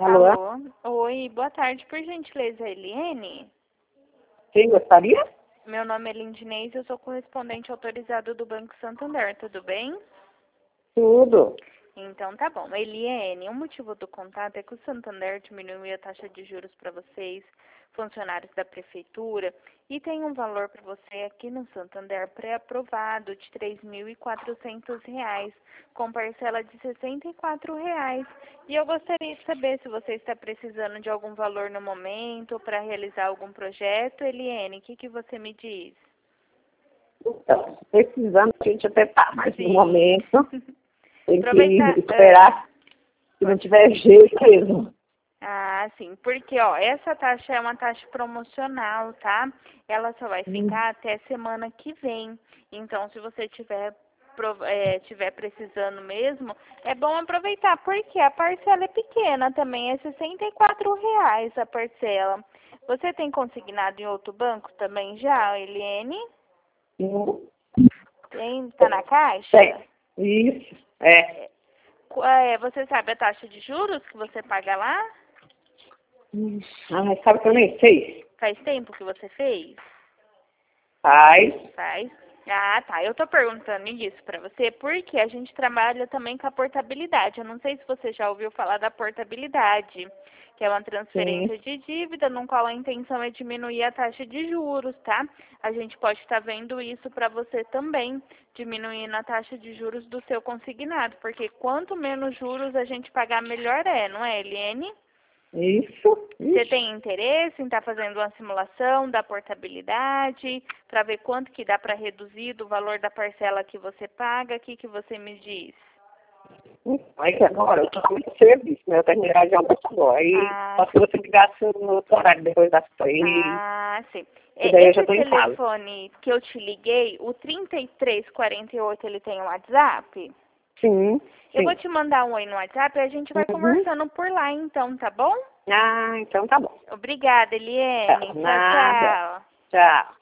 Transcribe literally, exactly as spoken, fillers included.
Alô? Alô? Oi, boa tarde, por gentileza, Eliene? Quem gostaria? Meu nome é Lindinês, eu sou correspondente autorizado do Banco Santander, tudo bem? Tudo. Então tá bom. Eliene, o motivo do contato é que o Santander diminuiu a taxa de juros para vocês, funcionários da prefeitura, e tem um valor para você aqui no Santander pré-aprovado de três mil e quatrocentos reais, com parcela de sessenta e quatro reais. E eu gostaria de saber se você está precisando de algum valor no momento para realizar algum projeto. Eliene, o que, que você me diz? Então, precisando, a gente até tá, mas Sim. no momento tem Aproveitar, que esperar se não tiver jeito mesmo. Ah, sim, porque ó, essa taxa é uma taxa promocional, tá? Ela só vai ficar até semana que vem. Então, se você tiver, prov- é, tiver precisando mesmo, é bom aproveitar, porque a parcela é pequena também, é sessenta e quatro reais a parcela. Você tem consignado em outro banco também já, Eliene? Hum, Tem, tá na caixa? Tem. Isso, é. É, qu- é, você sabe a taxa de juros que você paga lá? Hum, Ai, sabe que eu nem sei. Faz tempo que você fez? Faz. Faz. Ah, tá. Eu tô perguntando isso pra você porque a gente trabalha também com a portabilidade. Eu não sei se você já ouviu falar da portabilidade, que é uma transferência Sim. de dívida, no qual a intenção é diminuir a taxa de juros, tá? A gente pode estar vendo isso pra você também, diminuindo a taxa de juros do seu consignado, porque quanto menos juros a gente pagar, melhor é, não é, Eliene? Isso. Você Ixi. tem interesse em estar fazendo uma simulação da portabilidade para ver quanto que dá para reduzir do valor da parcela que você paga? O que, que você me diz? Então, é que agora eu tô com muito serviço, né? Eu terminei de almoço agora. Aí, Ah, só se você ligasse no outro horário depois das três, ah, sim. e É, daí eu já esse tô em casa. telefone que eu te liguei, o trinta e três quarenta e oito, ele tem um WhatsApp? Sim, Eu vou sim. te mandar um oi no WhatsApp e a gente vai Uhum. conversando por lá então, tá bom? Ah, então tá bom. Obrigada, Tá, Eliene. Tchau, nada. tchau. Tchau.